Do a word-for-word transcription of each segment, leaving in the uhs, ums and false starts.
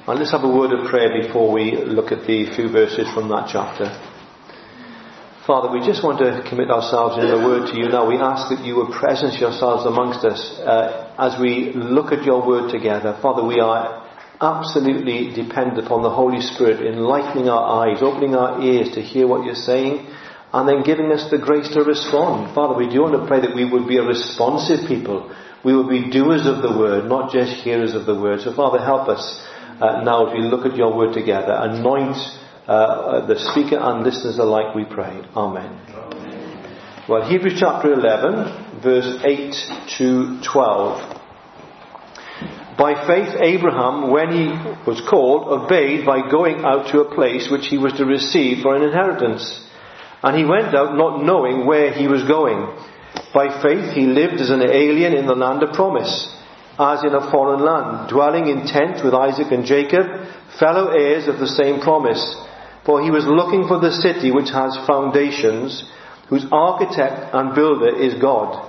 And let's have a word of prayer before we look at the few verses from that chapter. Father, we just want to commit ourselves in the word to you now. We ask that you would presence yourselves amongst us uh, as we look at your word together. Father, we are absolutely dependent upon the Holy Spirit enlightening our eyes, opening our ears to hear what you're saying, and then giving us the grace to respond. Father, we do want to pray that we would be a responsive people. We would be doers of the word, not just hearers of the word. So Father, help us uh, now as we look at your word together. Anoint uh, the speaker and listeners alike, we pray. Amen. Amen. Well, Hebrews chapter eleven, verse eight to twelve. By faith Abraham, when he was called, obeyed by going out to a place which he was to receive for an inheritance. And he went out not knowing where he was going. By faith he lived as an alien in the land of promise, as in a foreign land, dwelling in tents with Isaac and Jacob, fellow heirs of the same promise. For he was looking for the city which has foundations, whose architect and builder is God.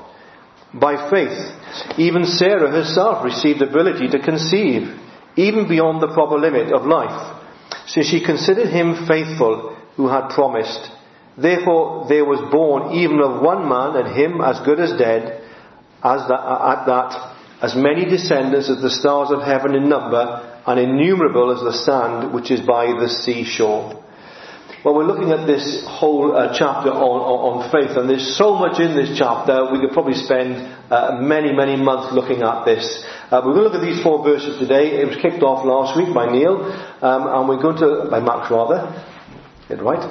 By faith, even Sarah herself received ability to conceive, even beyond the proper limit of life, since she considered him faithful who had promised. Therefore there was born even of one man, and him as good as dead, as that, at that, as many descendants as the stars of heaven in number, and innumerable as the sand which is by the seashore. Well, we're looking at this whole uh, chapter on, on, on faith, and there's so much in this chapter, we could probably spend uh, many, many months looking at this. Uh, we're going to look at these four verses today. It was kicked off last week by Neil, um, and we're going to, by Max rather, get it right.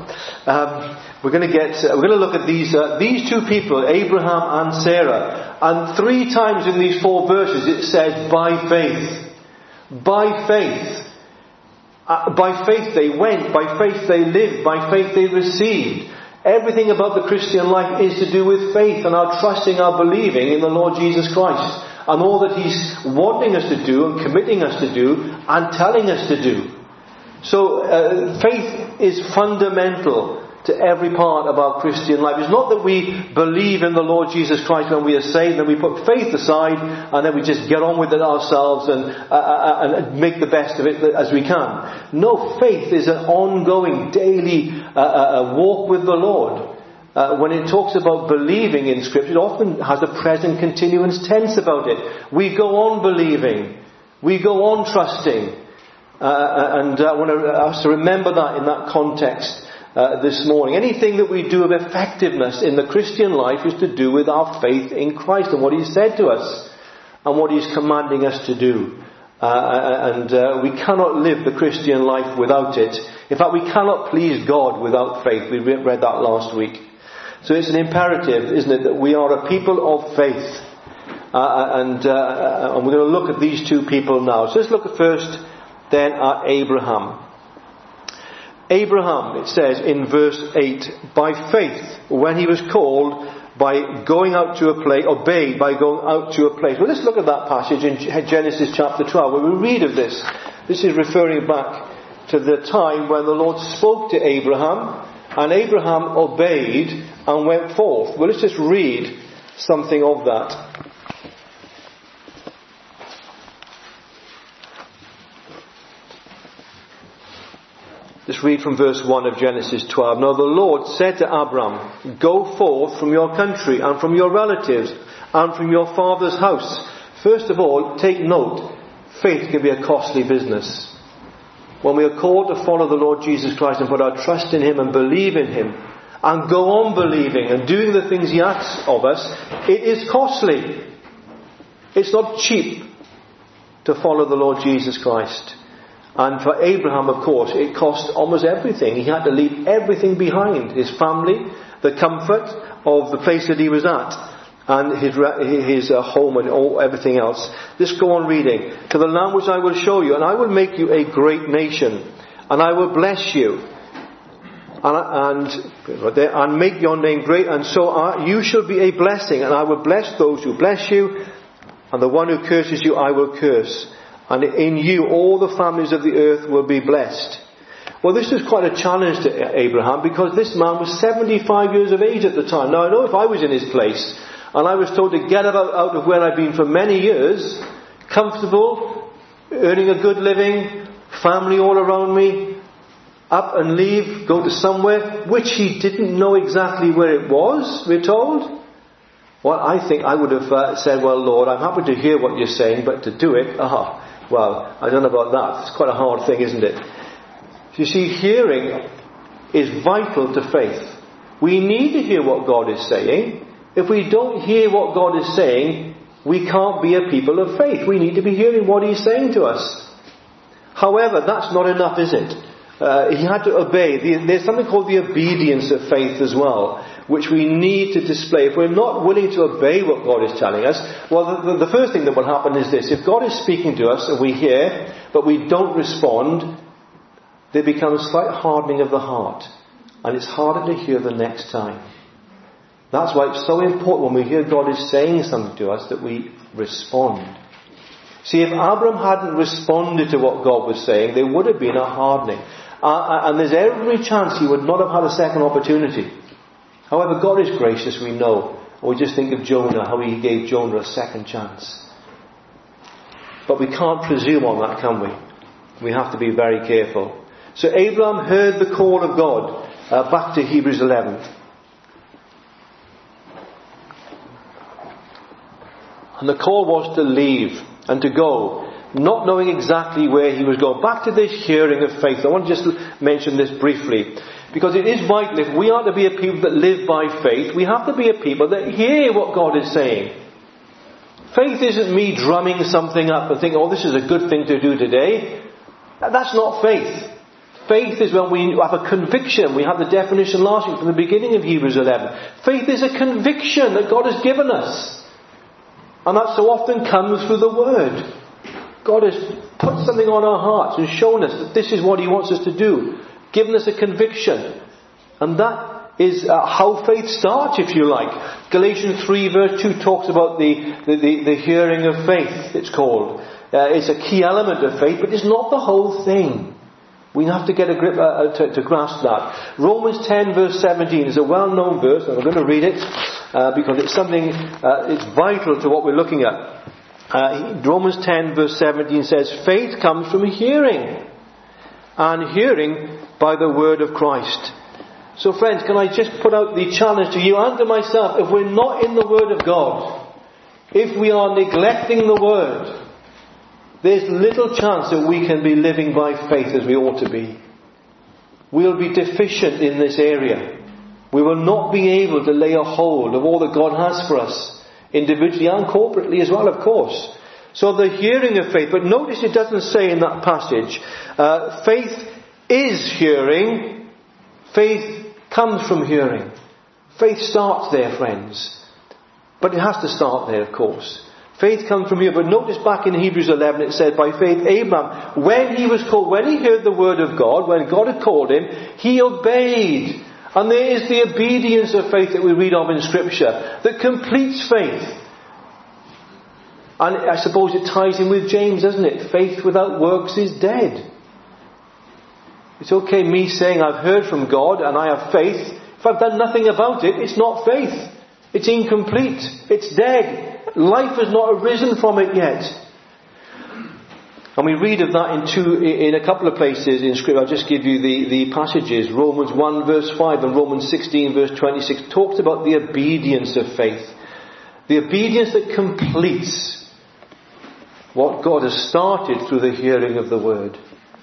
Um, we're going to get, uh, we're going to look at these, uh, these two people, Abraham and Sarah, and three times in these four verses it says, by faith. By faith. Uh, by faith they went, by faith they lived, by faith they received. Everything about the Christian life is to do with faith and our trusting, our believing in the Lord Jesus Christ. And all that He's wanting us to do and committing us to do and telling us to do. So uh, faith is fundamental to every part of our Christian life. It's not that we believe in the Lord Jesus Christ when we are saved, and we put faith aside, and then we just get on with it ourselves and, uh, and make the best of it as we can. No, faith is an ongoing, daily uh, uh, walk with the Lord. Uh, when it talks about believing in Scripture, it often has a present continuous tense about it. We go on believing. We go on trusting. Uh, and I want us to remember that in that context. Uh, this morning. Anything that we do of effectiveness in the Christian life is to do with our faith in Christ and what He's said to us and what He's commanding us to do. Uh, and uh, we cannot live the Christian life without it. In fact, we cannot please God without faith. We read that last week. So it's an imperative, isn't it, that we are a people of faith. Uh, and, uh, and we're going to look at these two people now. So let's look at first then at Abraham. Abraham, it says in verse eight, by faith, when he was called, by going out to a place, obeyed by going out to a place. Well, let's look at that passage in Genesis chapter twelve, where we read of this. This is referring back to the time when the Lord spoke to Abraham, and Abraham obeyed and went forth. Well, let's just read something of that. Let's read from verse one of Genesis twelve. Now the Lord said to Abram, go forth from your country and from your relatives and from your father's house. First of all, take note, faith can be a costly business. When we are called to follow the Lord Jesus Christ and put our trust in Him and believe in Him and go on believing and doing the things He asks of us, it is costly. It's not cheap to follow the Lord Jesus Christ. And for Abraham, of course, it cost almost everything. He had to leave everything behind. His family, the comfort of the place that he was at, and his his uh, home and all, everything else. Let's go on reading. To the land which I will show you, and I will make you a great nation, and I will bless you, and, and, and make your name great, and so are, you shall be a blessing, and I will bless those who bless you, and the one who curses you I will curse. And in you all the families of the earth will be blessed. Well, this is quite a challenge to Abraham, because this man was seventy-five years of age at the time. Now, I know if I was in his place and I was told to get out, out of where I've been for many years, comfortable, earning a good living, family all around me, up and leave, go to somewhere, which he didn't know exactly where it was, we're told. Well, I think I would have uh, said, well, Lord, I'm happy to hear what you're saying, but to do it, ah, well, I don't know about that. It's quite a hard thing, isn't it? You see, hearing is vital to faith. We need to hear what God is saying. If we don't hear what God is saying, we can't be a people of faith. We need to be hearing what He's saying to us. However, that's not enough, is it? Uh, he had to obey. There's something called the obedience of faith as well, which we need to display. If we're not willing to obey what God is telling us, well, the, the first thing that will happen is this. If God is speaking to us and we hear, but we don't respond, there becomes a slight hardening of the heart. And it's harder to hear the next time. That's why it's so important when we hear God is saying something to us that we respond. See, if Abram hadn't responded to what God was saying, there would have been a hardening. Uh, and there's every chance he would not have had a second opportunity. However, God is gracious, we know. And we just think of Jonah, how he gave Jonah a second chance. But we can't presume on that, can we? We have to be very careful. So Abraham heard the call of God. Uh, back to Hebrews eleven. And the call was to leave and to go, not knowing exactly where he was going. Back to this hearing of faith. I want to just mention this briefly, because it is vital. If we are to be a people that live by faith, we have to be a people that hear what God is saying. Faith isn't me drumming something up and thinking, oh, this is a good thing to do today. That's not faith. Faith is when we have a conviction. We have the definition last week from the beginning of Hebrews eleven. Faith is a conviction that God has given us. And that so often comes through the Word. God has put something on our hearts and shown us that this is what He wants us to do. Given us a conviction. And that is uh, how faith starts, if you like. Galatians three verse two talks about the, the, the, the hearing of faith, it's called. Uh, it's a key element of faith, but it's not the whole thing. We have to get a grip uh, to, to grasp that. Romans ten verse seventeen is a well-known verse, and I'm going to read it uh, because it's something, uh, it's vital to what we're looking at. Uh, Romans ten verse seventeen says, faith comes from hearing, and hearing by the word of Christ. So friends, can I just put out the challenge to you and to myself, if we're not in the Word of God, if we are neglecting the Word, there's little chance that we can be living by faith as we ought to be. We'll be deficient in this area. We will not be able to lay a hold of all that God has for us, individually and corporately as well, of course. So the hearing of faith, but notice it doesn't say in that passage, uh, faith is hearing, faith comes from hearing. Faith starts there, friends. But it has to start there, of course. Faith comes from here. But notice back in Hebrews eleven it said, by faith Abraham, when he was called, when he heard the word of God, when God had called him, he obeyed. And there is the obedience of faith that we read of in Scripture, that completes faith. And I suppose it ties in with James, doesn't it? Faith without works is dead. It's okay me saying I've heard from God and I have faith. If I've done nothing about it, it's not faith. It's incomplete. It's dead. Life has not arisen from it yet. And we read of that in two, in a couple of places in Scripture. I'll just give you the, the passages. Romans one verse five and Romans sixteen verse twenty-six talks about the obedience of faith. The obedience that completes what God has started through the hearing of the Word.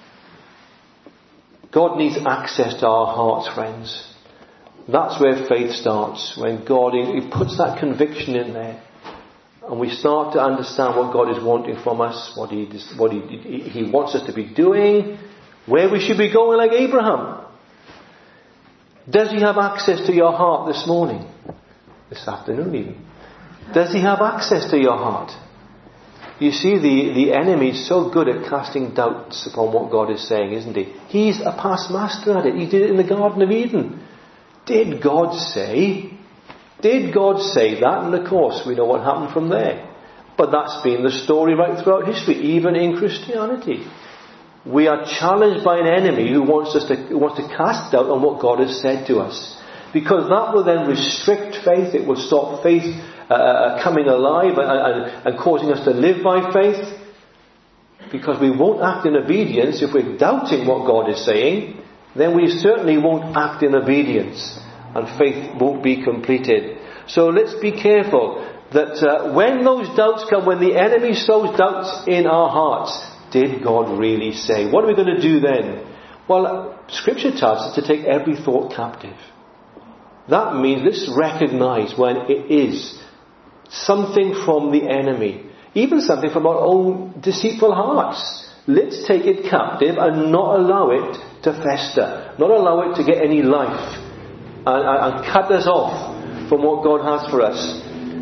God needs access to our hearts, friends. That's where faith starts. When God He puts that conviction in there. And we start to understand what God is wanting from us, what He what he, he wants us to be doing, where we should be going like Abraham. Does He have access to your heart this morning? This afternoon even. Does He have access to your heart? You see, the, the enemy is so good at casting doubts upon what God is saying, isn't he? He's a past master at it. He did it in the Garden of Eden. Did God say? Did God say that? And of course, we know what happened from there. But that's been the story right throughout history, even in Christianity. We are challenged by an enemy who wants us to, who wants to cast doubt on what God has said to us. Because that will then restrict faith. It will stop faith uh, coming alive and, and, and causing us to live by faith. Because we won't act in obedience if we're doubting what God is saying. Then we certainly won't act in obedience, and faith won't be completed. So let's be careful that uh, when those doubts come, when the enemy sows doubts in our hearts, did God really say? What are we going to do then? Well, Scripture tells us to take every thought captive. That means let's recognize when it is something from the enemy, even something from our own deceitful hearts. Let's take it captive and not allow it to fester, not allow it to get any life, and, and, and cut us off from what God has for us.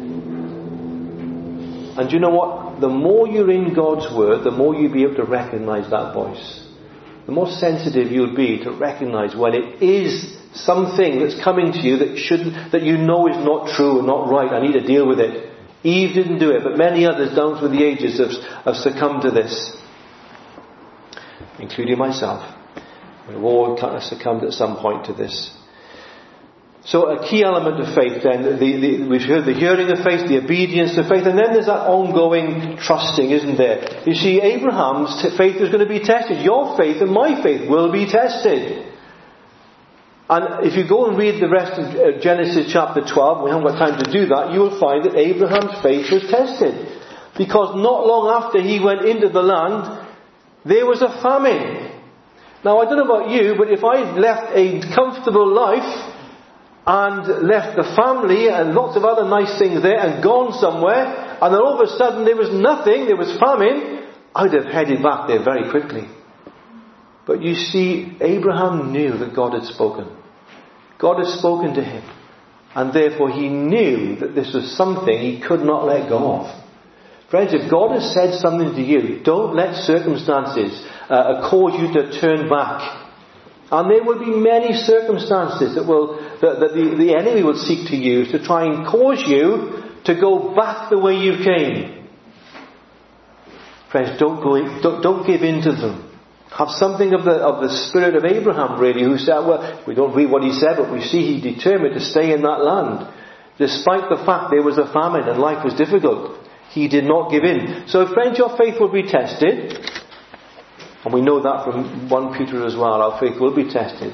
And you know what? The more you're in God's Word, the more you'll be able to recognize that voice. The more sensitive you'll be to recognize when it is something that's coming to you that shouldn't, that you know is not true and not right. I need to deal with it. Eve didn't do it, but many others down through the ages have, have succumbed to this, including myself. We've all kind of succumbed at some point to this. So a key element of faith then, the, the, we've heard the hearing of faith, the obedience of faith, and then there's that ongoing trusting, isn't there? You see, Abraham's t- faith is going to be tested. Your faith and my faith will be tested. And if you go and read the rest of Genesis chapter twelve, we haven't got time to do that, you will find that Abraham's faith was tested. Because not long after he went into the land, there was a famine. Now I don't know about you, but if I'd left a comfortable life and left the family and lots of other nice things there and gone somewhere, and then all of a sudden there was nothing, there was famine, I'd have headed back there very quickly. But you see, Abraham knew that God had spoken. God had spoken to him. And therefore he knew that this was something he could not let go of. Friends, if God has said something to you, don't let circumstances uh, cause you to turn back. And there will be many circumstances that will that, that the, the enemy will seek to use to try and cause you to go back the way you came. Friends, don't go in, don't, don't give in to them. Have something of the of the spirit of Abraham, really, who said, well, we don't read what he said, but we see he determined to stay in that land. Despite the fact there was a famine and life was difficult, he did not give in. So friends, your faith will be tested. And we know that from First Peter as well. Our faith will be tested.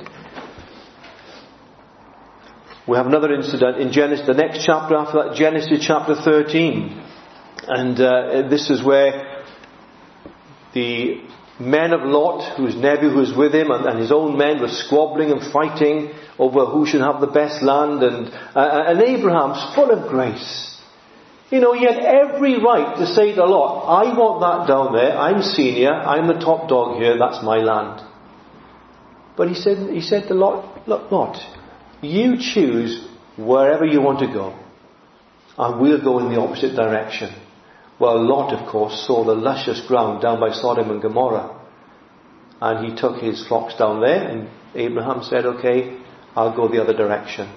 We have another incident in Genesis, the next chapter after that, Genesis chapter thirteen. And uh, this is where the men of Lot, whose nephew who was with him, and, and his own men were squabbling and fighting over who should have the best land. And, uh, and Abraham's full of grace. You know, he had every right to say to Lot, I want that down there, I'm senior, I'm the top dog here, that's my land. But he said, he said to Lot, look, Lot, you choose wherever you want to go, and we'll go in the opposite direction. Well, Lot, of course, saw the luscious ground down by Sodom and Gomorrah, and he took his flocks down there, and Abraham said, okay, I'll go the other direction.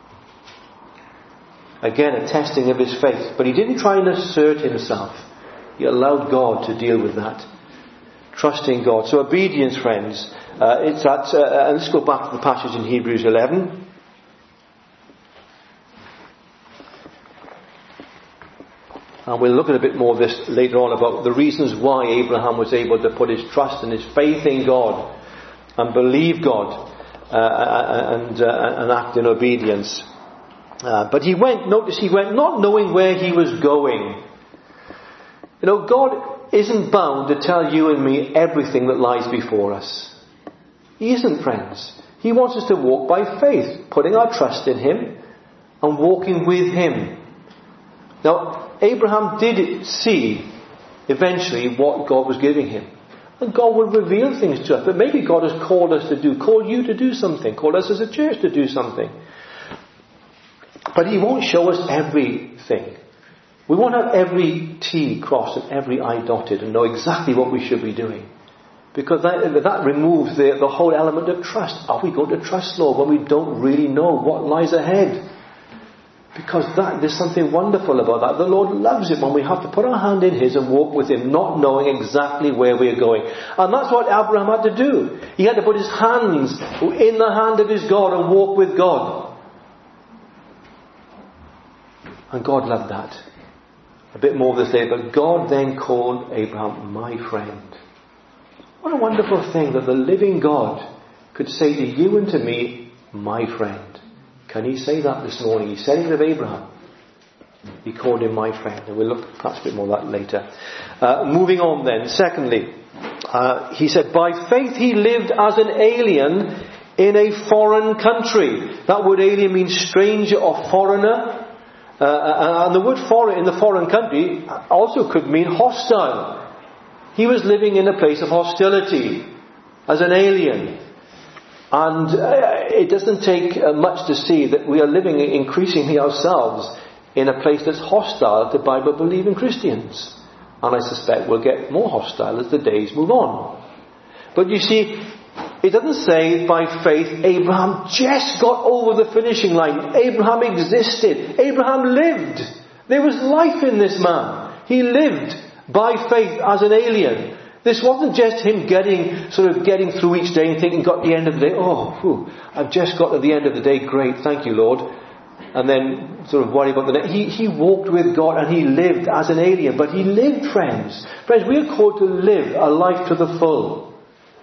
Again, a testing of his faith. But he didn't try and assert himself. He allowed God to deal with that. Trusting God. So obedience, friends. Uh, it's that. Uh, let's go back to the passage in Hebrews eleven. And we'll look at a bit more of this later on about the reasons why Abraham was able to put his trust and his faith in God and believe God uh, and, uh, and act in obedience. Uh, but he went, notice he went not knowing where he was going. You know, God isn't bound to tell you and me everything that lies before us. He isn't, friends. He wants us to walk by faith, putting our trust in Him and walking with Him. Now, Abraham did see eventually what God was giving him. And God will reveal things to us. But maybe God has called us to do, called you to do something, called us as a church to do something. But He won't show us everything. We won't have every T crossed and every I dotted and know exactly what we should be doing. Because that, that removes the, the whole element of trust. Are we going to trust Lord when we don't really know what lies ahead? Because that, there's something wonderful about that. The Lord loves it when we have to put our hand in His and walk with Him, not knowing exactly where we're going. And that's what Abraham had to do. He had to put his hands in the hand of his God and walk with God. And God loved that. A bit more of this later. But God then called Abraham my friend. What a wonderful thing that the living God could say to you and to me, my friend. Can he say that this morning? He said it of Abraham. He called him my friend. And we'll look perhaps a bit more at that later. Uh, moving on then. Secondly, uh, he said, by faith he lived as an alien in a foreign country. That word alien means stranger or foreigner. Uh, and the word foreign in the foreign country also could mean hostile. He was living in a place of hostility as an alien. And uh, it doesn't take uh, much to see that we are living increasingly ourselves in a place that's hostile to Bible-believing Christians. And I suspect we'll get more hostile as the days move on. But you see, it doesn't say by faith Abraham just got over the finishing line. Abraham existed. Abraham lived. There was life in this man. He lived by faith as an alien. This wasn't just him getting, sort of getting through each day and thinking, got to the end of the day, oh, whew, I've just got to the end of the day, great, thank you, Lord. And then sort of worry about the next. He, he walked with God and he lived as an alien, but he lived, friends. Friends, we are called to live a life to the full.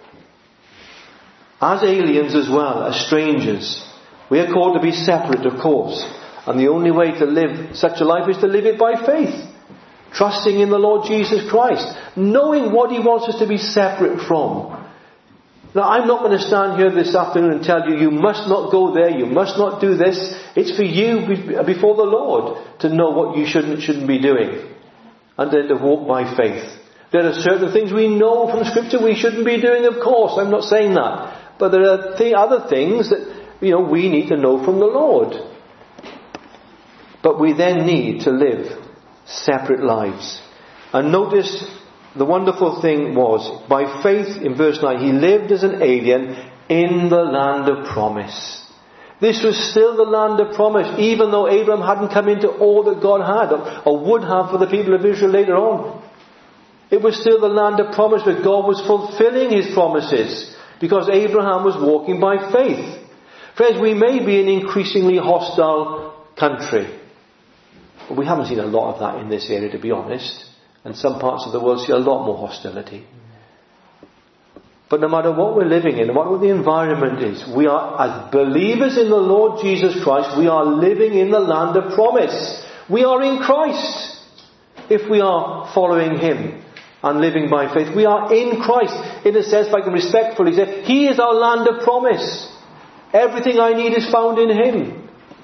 As aliens as well, as strangers. We are called to be separate, of course. And the only way to live such a life is to live it by faith. Trusting in the Lord Jesus Christ. Knowing what he wants us to be separate from. Now, I'm not going to stand here this afternoon and tell you, you must not go there, you must not do this. It's for you before the Lord to know what you shouldn't, shouldn't be doing. And then to walk by faith. There are certain things we know from Scripture we shouldn't be doing, of course. I'm not saying that. But there are th- other things that, you know, we need to know from the Lord. But we then need to live separate lives. And notice the wonderful thing was, by faith, in verse nine, he lived as an alien in the land of promise. This was still the land of promise, even though Abraham hadn't come into all that God had, or, or would have for the people of Israel later on. It was still the land of promise where God was fulfilling his promises, because Abraham was walking by faith. Friends, we may be an increasingly hostile country. But we haven't seen a lot of that in this area, to be honest. And some parts of the world see a lot more hostility. But no matter what we're living in, no matter what the environment is, we are, as believers in the Lord Jesus Christ, we are living in the land of promise. We are in Christ. If we are following him and living by faith, we are in Christ. In a sense, if I can respectfully say, he is our land of promise. Everything I need is found in him.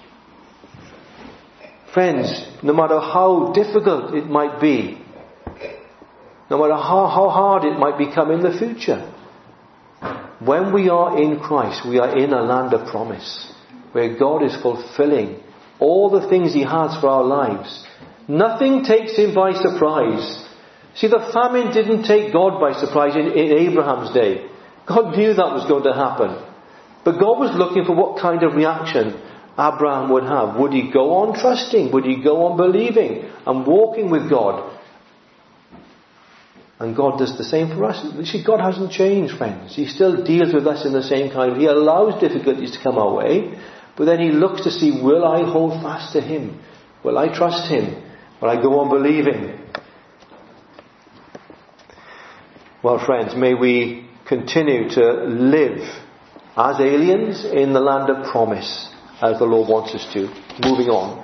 Friends, no matter how difficult it might be, no matter how, how hard it might become in the future, when we are in Christ, we are in a land of promise, where God is fulfilling all the things he has for our lives. Nothing takes him by surprise. See, the famine didn't take God by surprise in, in Abraham's day. God knew that was going to happen. But God was looking for what kind of reaction Abraham would have. Would he go on trusting? Would he go on believing and walking with God? And God does the same for us. See, God hasn't changed, friends. He still deals with us in the same kind of... He allows difficulties to come our way, but then he looks to see, will I hold fast to him? Will I trust him? Will I go on believing? Well, friends, may we continue to live as aliens in the land of promise, as the Lord wants us to. Moving on.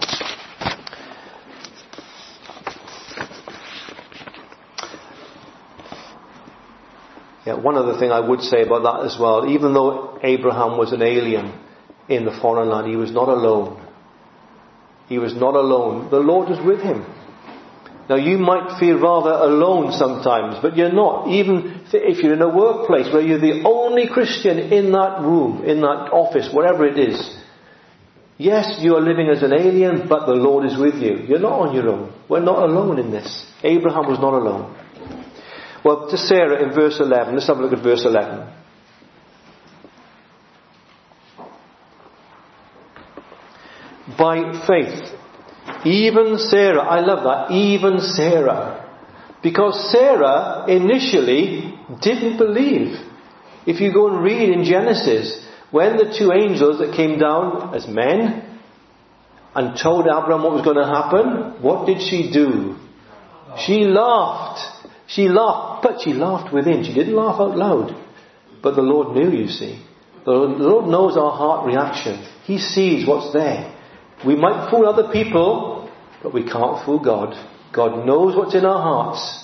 Yeah, one other thing I would say about that as well. Even though Abraham was an alien in the foreign land, he was not alone. He was not alone. The Lord was with him. Now you might feel rather alone sometimes, but you're not. Even if you're in a workplace where you're the only Christian in that room, in that office, whatever it is. Yes, you are living as an alien, but the Lord is with you. You're not on your own. We're not alone in this. Abraham was not alone. Well, to Sarah in verse eleven, let's have a look at verse eleven. By faith, even Sarah, I love that, even Sarah. Because Sarah initially didn't believe. If you go and read in Genesis, when the two angels that came down as men and told Abraham what was going to happen, what did she do? She laughed. She laughed, but she laughed within. She didn't laugh out loud. But the Lord knew, you see. The Lord knows our heart reaction. He sees what's there. We might fool other people, but we can't fool God. God knows what's in our hearts.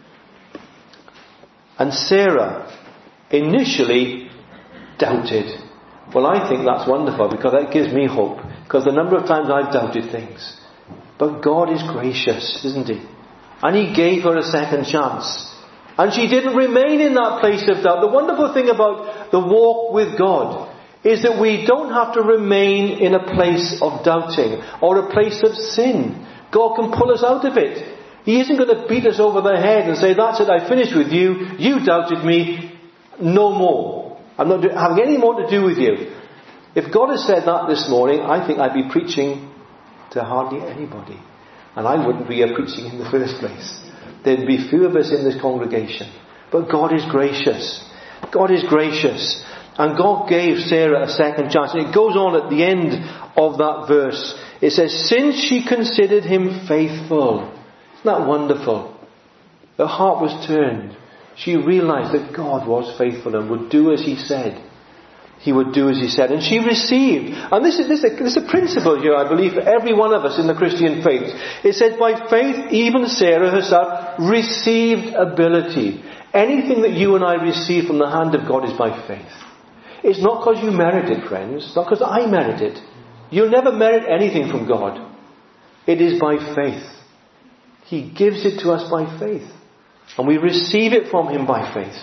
And Sarah initially doubted. Well, I think that's wonderful, because that gives me hope. Because the number of times I've doubted things. But God is gracious, isn't He? And He gave her a second chance. And she didn't remain in that place of doubt. The wonderful thing about the walk with God is that we don't have to remain in a place of doubting or a place of sin. God can pull us out of it. He isn't going to beat us over the head and say, that's it, I finished with you. You doubted me. No more. I'm not having any more to do with you. If God has said that this morning, I think I'd be preaching to hardly anybody. And I wouldn't be preaching in the first place. There'd be few of us in this congregation. But God is gracious. God is gracious. And God gave Sarah a second chance. And it goes on at the end of that verse. It says, since she considered him faithful. Isn't that wonderful? Her heart was turned. She realized that God was faithful and would do as He said. He would do as He said. And she received. And this is, this, is a, this is a principle here, I believe, for every one of us in the Christian faith. It says, by faith, even Sarah herself received ability. Anything that you and I receive from the hand of God is by faith. It's not because you merit it, friends. It's not because I merit it. You'll never merit anything from God. It is by faith. He gives it to us by faith. And we receive it from Him by faith.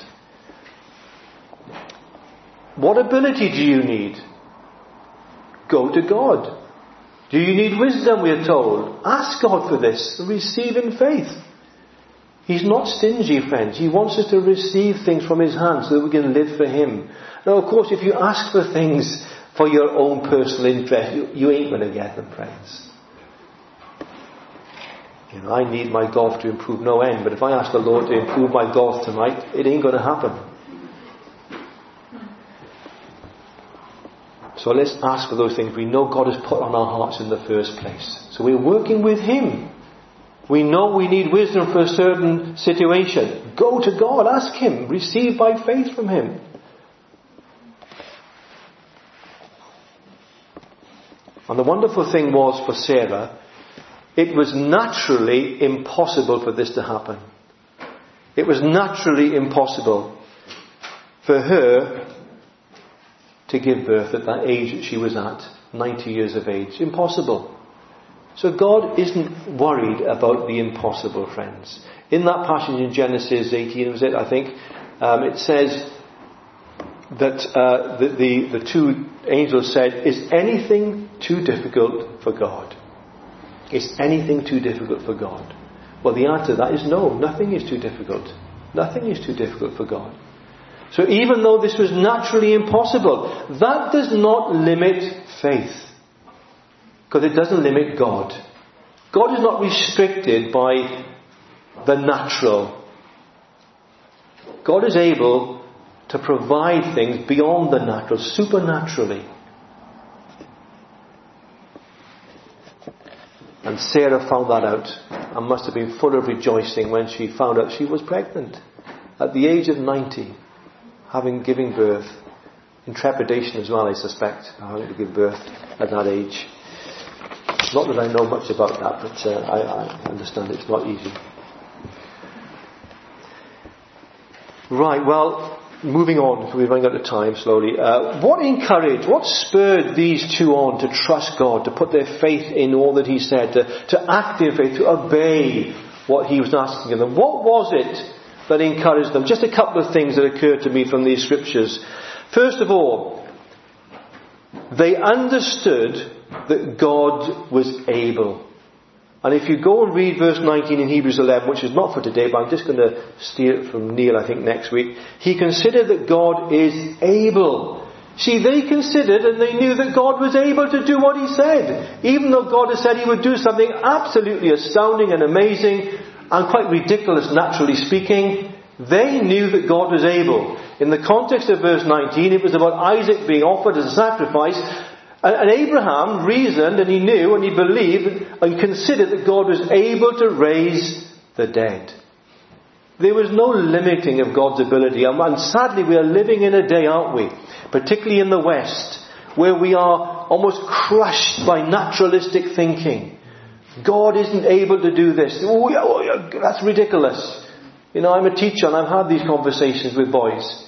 What ability do you need? Go to God. Do you need wisdom, we are told? Ask God for this. Receive in faith. He's not stingy, friends. He wants us to receive things from His hand so that we can live for Him. Now, of course, if you ask for things for your own personal interest, you, you ain't going to get them, friends. You know, I need my golf to improve no end, but if I ask the Lord to improve my golf tonight, it ain't going to happen. So let's ask for those things we know God has put on our hearts in the first place. So we're working with Him. We know we need wisdom for a certain situation. Go to God, ask Him, receive by faith from Him. And the wonderful thing was for Sarah, it was naturally impossible for this to happen. It was naturally impossible for her to give birth at that age that she was at, ninety years of age. Impossible. So God isn't worried about the impossible, friends. In that passage in Genesis eighteen, was it, I think, um, it says that uh, the, the, the two angels said, is anything too difficult for God? Is anything too difficult for God? Well, the answer to that is no. Nothing is too difficult. Nothing is too difficult for God. So even though this was naturally impossible, that does not limit faith. Because it doesn't limit God. God is not restricted by the natural. God is able to provide things beyond the natural, supernaturally. And Sarah found that out and must have been full of rejoicing when she found out she was pregnant at the age of ninety, having given birth. In trepidation as well, I suspect, having to give birth at that age. Not that I know much about that, but uh, I, I understand it's not easy. Right, well, moving on, we're running out of time slowly. Uh, what encouraged, what spurred these two on to trust God, to put their faith in all that He said, to, to act in faith, to obey what He was asking of them? What was it that encouraged them? Just a couple of things that occurred to me from these scriptures. First of all, they understood that God was able. And if you go and read verse nineteen in Hebrews eleven, which is not for today, but I'm just going to steal it from Neil, I think, next week. He considered that God is able. See, they considered and they knew that God was able to do what He said. Even though God has said He would do something absolutely astounding and amazing and quite ridiculous, naturally speaking, they knew that God was able. In the context of verse nineteen, it was about Isaac being offered as a sacrifice. And Abraham reasoned and he knew and he believed and considered that God was able to raise the dead. There was no limiting of God's ability. And sadly, we are living in a day, aren't we? Particularly in the West, where we are almost crushed by naturalistic thinking. God isn't able to do this. Oh, yeah, oh, yeah, that's ridiculous. You know, I'm a teacher and I've had these conversations with boys.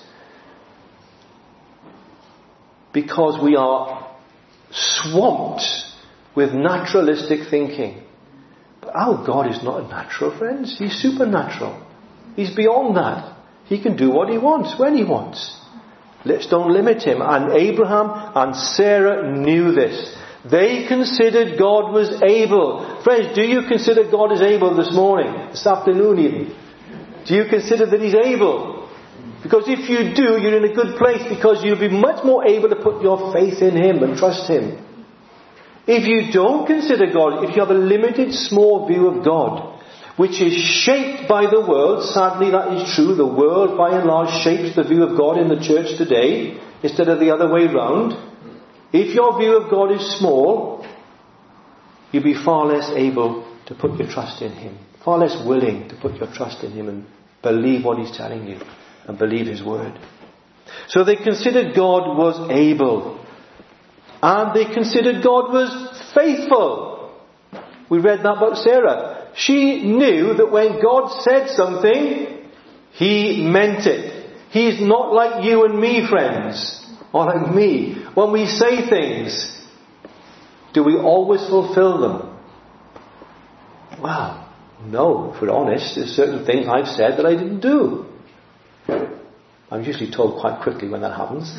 Because we are swamped with naturalistic thinking. But our God is not natural, friends. He's supernatural. He's beyond that. He can do what he wants, when he wants. Let's don't limit him. And Abraham and Sarah knew this. They considered God was able. Friends, do you consider God is able this morning? This afternoon even? Do you consider that he's able? Because if you do, you're in a good place, because you'll be much more able to put your faith in him and trust him. If you don't consider God, if you have a limited, small view of God, which is shaped by the world, sadly that is true, the world by and large shapes the view of God in the church today, instead of the other way round. If your view of God is small, you'll be far less able to put your trust in him. Far less willing to put your trust in him and believe what he's telling you and believe his word. So they considered God was able. And they considered God was faithful. We read that about Sarah. She knew that when God said something, he meant it. He's not like you and me, friends. Or like me. When we say things, do we always fulfill them? Well, no, if we're honest, there's certain things I've said that I didn't do. I'm usually told quite quickly when that happens.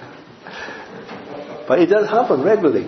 But it does happen regularly.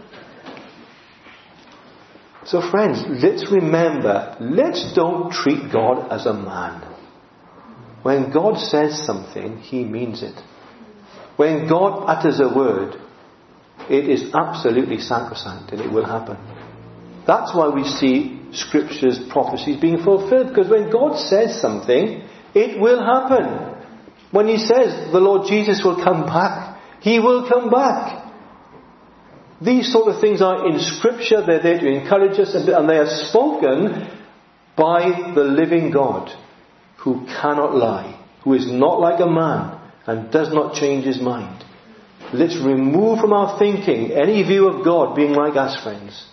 So friends, let's remember, let's don't treat God as a man. When God says something, he means it. When God utters a word, it is absolutely sacrosanct and it will happen. That's why we see Scripture's prophecies being fulfilled. Because when God says something, it will happen. When he says the Lord Jesus will come back, he will come back. These sort of things are in Scripture. They're there to encourage us, and they are spoken by the living God, who cannot lie, who is not like a man and does not change his mind. Let's remove from our thinking any view of God being like us, friends.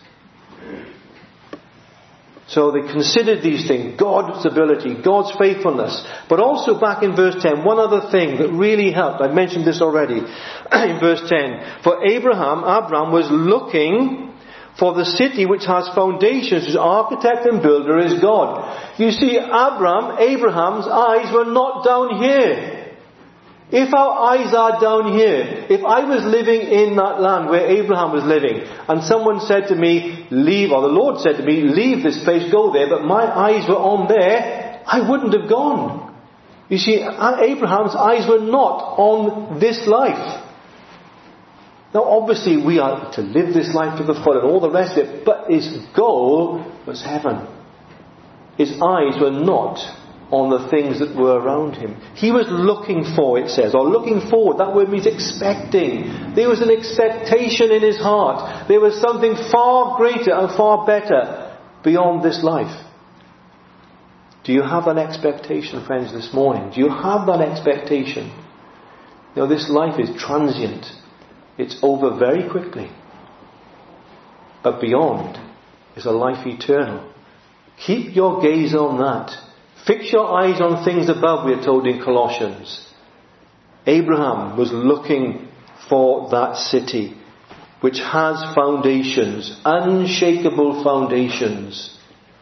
So they considered these things, God's ability, God's faithfulness. But also back in verse ten, one other thing that really helped. I mentioned this already in verse ten. For Abraham, Abraham was looking for the city which has foundations, whose architect and builder is God. You see, Abraham, Abraham's eyes were not down here. If our eyes are down here, if I was living in that land where Abraham was living, and someone said to me, leave, or the Lord said to me, leave this place, go there, but my eyes were on there, I wouldn't have gone. You see, Abraham's eyes were not on this life. Now obviously we are to live this life to the full and all the rest of it, but his goal was heaven. His eyes were not on the things that were around him. He was looking for, it says, or looking forward. That word means expecting. There was an expectation in his heart. There was something far greater and far better beyond this life. Do you have that expectation, friends, this morning? Do you have that expectation? You know, this life is transient. It's over very quickly. But beyond is a life eternal. Keep your gaze on that. Fix your eyes on things above, we are told in Colossians. Abraham was looking for that city which has foundations, unshakable foundations,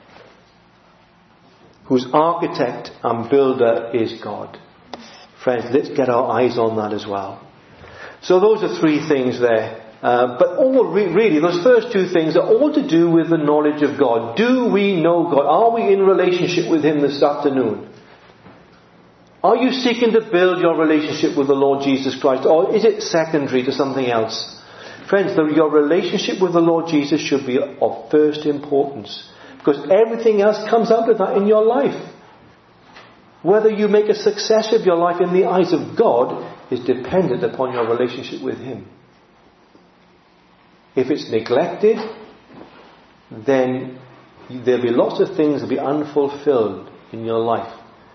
whose architect and builder is God. Friends, let's get our eyes on that as well. So those are three things there. Uh, but all re- really, those first two things are all to do with the knowledge of God. Do we know God? Are we in relationship with him this afternoon? Are you seeking to build your relationship with the Lord Jesus Christ? Or is it secondary to something else? Friends, the, your relationship with the Lord Jesus should be of first importance. Because everything else comes out of that in your life. Whether you make a success of your life in the eyes of God is dependent upon your relationship with him. If it's neglected, then There'll be lots of things that will be unfulfilled in your life.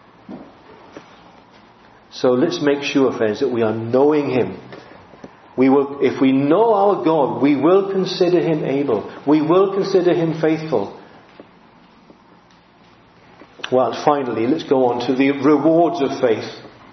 So let's make sure, friends, that we are knowing Him. We will, if we know our God, we will consider Him able. We will consider Him faithful. Well, finally, let's go on to the rewards of faith.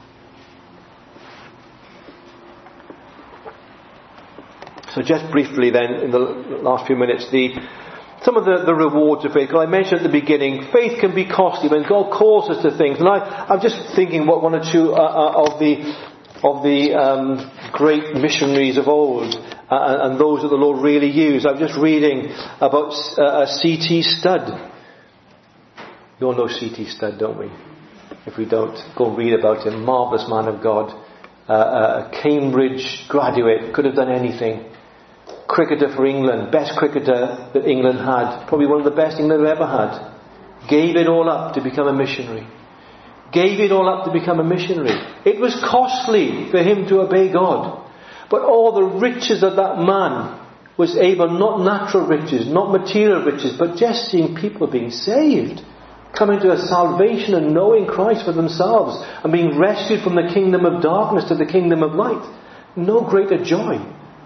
So just briefly then, in the last few minutes, the some of the, the rewards of faith. I mentioned at the beginning, faith can be costly when God calls us to things. And I, I'm just thinking what one or two uh, uh, of the of the um, great missionaries of old uh, and those that the Lord really used. I'm just reading about uh, C T Studd. We all know C T Studd, don't we? If we don't, go and read about him. Marvellous man of God. Uh, a Cambridge graduate. Could have done anything. Cricketer for England. Best cricketer that England had. Probably one of the best England have ever had. Gave it all up to become a missionary. Gave it all up to become a missionary. It was costly for him to obey God. But all the riches of that man was able, not natural riches, not material riches, but just seeing people being saved. Coming to a salvation and knowing Christ for themselves and being rescued from the kingdom of darkness to the kingdom of light. No greater joy.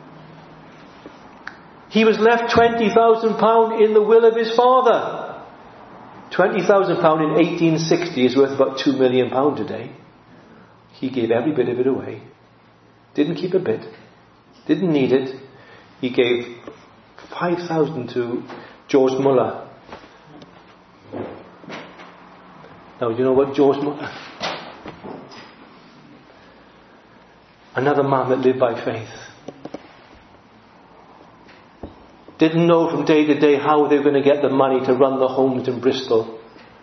He was left twenty thousand pounds in the will of his father. twenty thousand pounds in eighteen sixty is worth about two million pounds today. He gave every bit of it away. Didn't keep a bit. Didn't need it. He gave five thousand to George Muller. Now, you know what George Muller? Another man that lived by faith. Didn't know from day to day how they were going to get the money to run the homes in Bristol.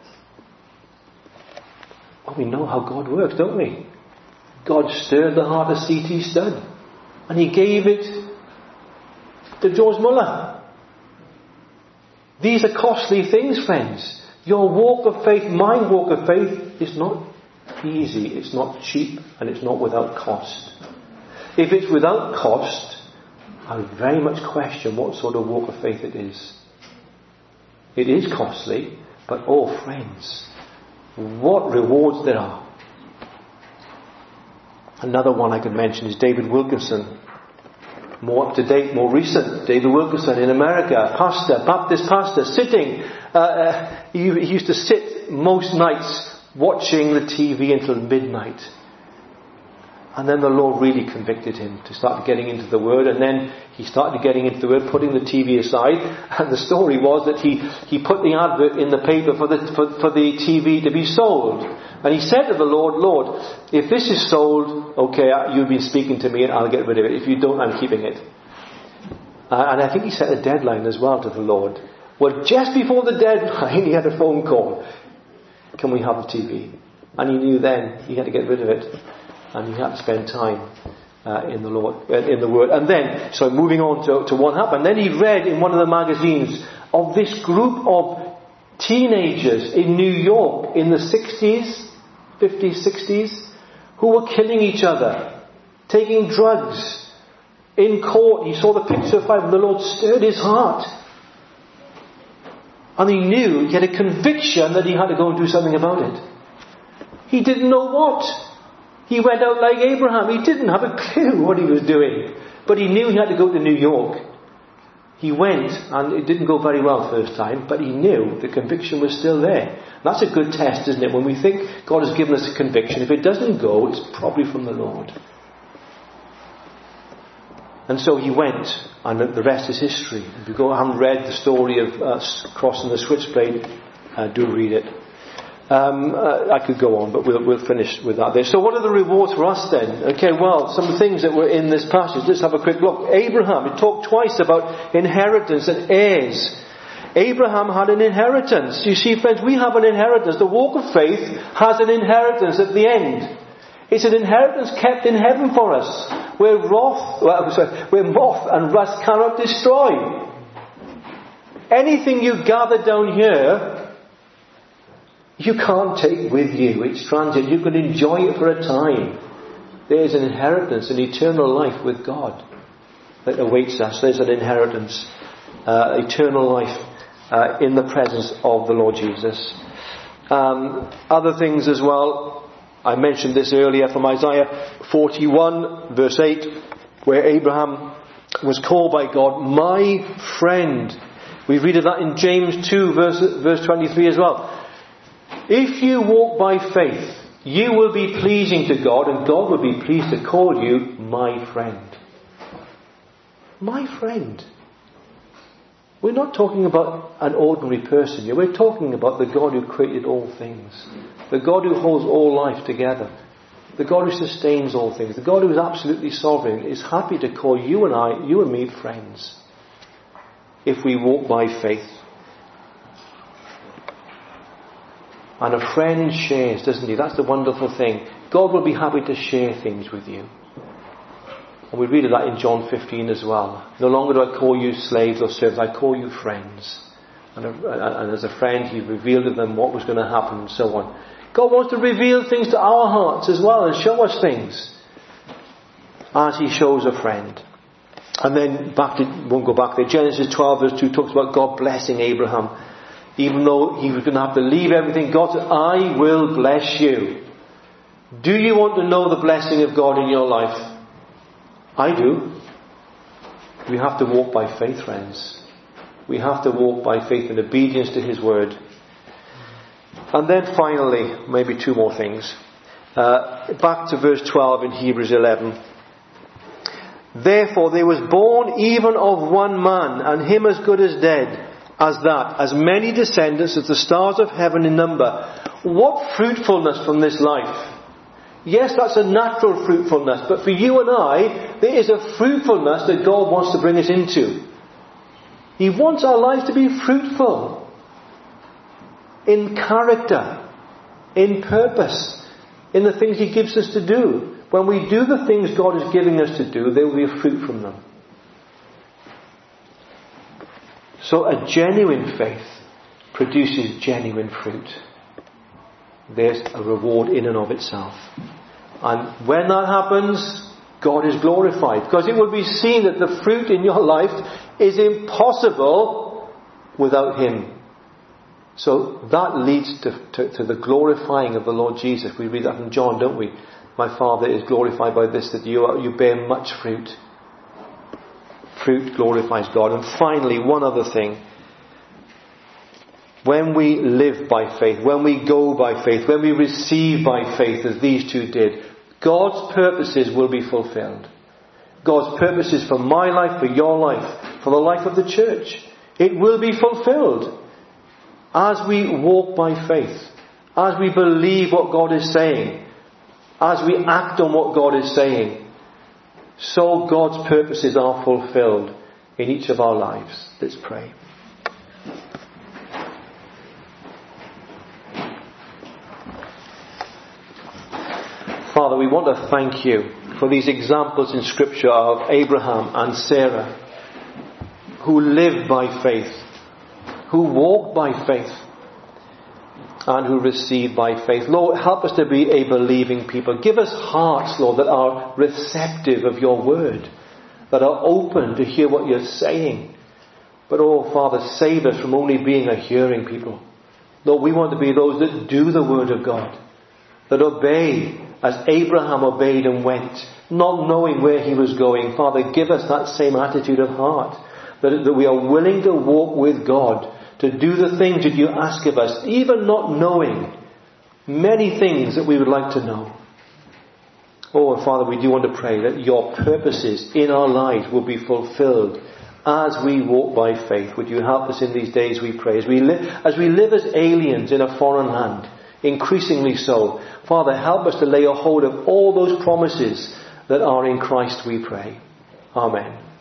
Well, we know how God works, don't we? God stirred the heart of C T Studd. And he gave it to George Muller. These are costly things, friends. Your walk of faith, my walk of faith, is not easy, it's not cheap, and it's not without cost. If it's without cost, I would very much question what sort of walk of faith it is. It is costly, but oh friends, what rewards there are. Another one I could mention is David Wilkinson. More up to date, more recent. David Wilkinson in America, pastor, Baptist pastor, sitting. Uh, uh, he, he used to sit most nights watching the T V until midnight. And then the Lord really convicted him to start getting into the Word. And then he started getting into the Word, putting the T V aside. And the story was that he, he put the advert in the paper for the, for, for the T V to be sold. And he said to the Lord, Lord, if this is sold, okay, you've been speaking to me and I'll get rid of it. If you don't, I'm keeping it. Uh, and I think he set a deadline as well to the Lord. Well, just before the deadline, he had a phone call. Can we have the T V? And he knew then he had to get rid of it. And he had to spend time uh, in the Lord, uh, in the Word. And then, so moving on to, to what happened. Then he read in one of the magazines of this group of teenagers in New York in the sixties, fifties, sixties, who were killing each other, taking drugs in court. He saw the picture of five, and the Lord stirred his heart. And he knew, he had a conviction that he had to go and do something about it. He didn't know what. He went out like Abraham. He didn't have a clue what he was doing. But he knew he had to go to New York. He went, and it didn't go very well first time, but he knew the conviction was still there. That's a good test, isn't it? When we think God has given us a conviction, if it doesn't go, it's probably from the Lord. And so he went, and the rest is history. If you go and read the story of uh, crossing the switchblade, uh, do read it. Um, uh, I could go on, but we'll, we'll finish with that there. So what are the rewards for us then? Okay, well, some things that were in this passage. Let's have a quick look. Abraham, it talked twice about inheritance and heirs. Abraham had an inheritance. You see, friends, we have an inheritance. The walk of faith has an inheritance at the end. It's an inheritance kept in heaven for us, where wrath, well, sorry, where moth and rust cannot destroy. Anything you gather down here, you can't take with you. It's transient. You can enjoy it for a time. There's an inheritance, an eternal life with God that awaits us. There's an inheritance, uh, eternal life uh, in the presence of the Lord Jesus. Um, other things as well. I mentioned this earlier from Isaiah forty-one verse eight, where Abraham was called by God, my friend. We read of that in James two verse, verse twenty-three as well. If you walk by faith, you will be pleasing to God, and God will be pleased to call you my friend. My friend. We're not talking about an ordinary person here. We're talking about the God who created all things. The God who holds all life together. The God who sustains all things. The God who is absolutely sovereign is happy to call you and I, you and me, friends. If we walk by faith. And a friend shares, doesn't he? That's the wonderful thing. God will be happy to share things with you. And we read of that in John fifteen as well. No longer do I call you slaves or servants, I call you friends. And, a, and as a friend, he revealed to them what was going to happen and so on. God wants to reveal things to our hearts as well and show us things as he shows a friend. And then back to, won't go back there, Genesis twelve verse two talks about God blessing Abraham. Even though he was going to have to leave everything, God said, I will bless you. Do you want to know the blessing of God in your life? I do. We have to walk by faith, friends. We have to walk by faith in obedience to his word. And then finally, maybe two more things. Uh, back to verse twelve in Hebrews eleven. Therefore there was born even of one man, and him as good as dead, as that, as many descendants as the stars of heaven in number. What fruitfulness from this life! Yes, that's a natural fruitfulness, but for you and I, there is a fruitfulness that God wants to bring us into. He wants our lives to be fruitful. In character, in purpose, in the things he gives us to do. When we do the things God is giving us to do, there will be a fruit from them. So a genuine faith produces genuine fruit. There's a reward in and of itself. And when that happens, God is glorified. Because it will be seen that the fruit in your life is impossible without him. So that leads to, to, to the glorifying of the Lord Jesus. We read that in John, don't we? My Father is glorified by this, that you, are, you bear much fruit. Fruit glorifies God. And finally, one other thing. When we live by faith, when we go by faith, when we receive by faith, as these two did, God's purposes will be fulfilled. God's purposes for my life, for your life, for the life of the church. It will be fulfilled as we walk by faith, as we believe what God is saying, as we act on what God is saying. So God's purposes are fulfilled in each of our lives. Let's pray. Father, we want to thank you for these examples in Scripture of Abraham and Sarah, who lived by faith, who walked by faith, and who received by faith. Lord, help us to be a believing people. Give us hearts, Lord, that are receptive of your word, that are open to hear what you're saying. But, oh, Father, save us from only being a hearing people. Lord, we want to be those that do the word of God, that obey as Abraham obeyed and went, not knowing where he was going. Father, give us that same attitude of heart, that, that we are willing to walk with God, to do the things that you ask of us, even not knowing many things that we would like to know. Oh, Father, we do want to pray that your purposes in our lives will be fulfilled as we walk by faith. Would you help us in these days, we pray, as we, li- as we live as aliens in a foreign land, increasingly so. Father, help us to lay a hold of all those promises that are in Christ, we pray. Amen.